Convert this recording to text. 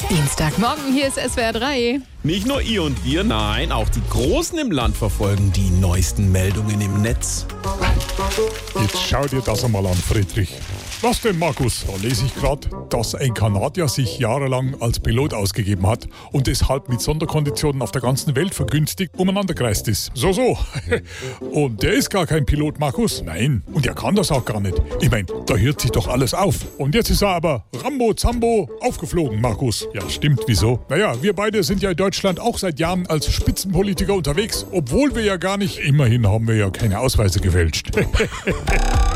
Dienstagmorgen, hier ist SWR 3. Nicht nur ihr und wir, nein, auch die Großen im Land verfolgen die neuesten Meldungen im Netz. Jetzt schau dir das einmal an, Friedrich. Was denn, Markus? Da lese ich gerade, dass ein Kanadier sich jahrelang als Pilot ausgegeben hat und deshalb mit Sonderkonditionen auf der ganzen Welt vergünstigt umeinander gereist ist. So. Und der ist gar kein Pilot, Markus. Nein. Und er kann das auch gar nicht. Ich meine, da hört sich doch alles auf. Und jetzt ist er aber Rambo-Zambo aufgeflogen, Markus. Ja, stimmt. Wieso? Naja, wir beide sind ja in Deutschland auch seit Jahren als Spitzenpolitiker unterwegs, obwohl wir ja gar nicht, immerhin haben wir ja keine Ausweise gefälscht.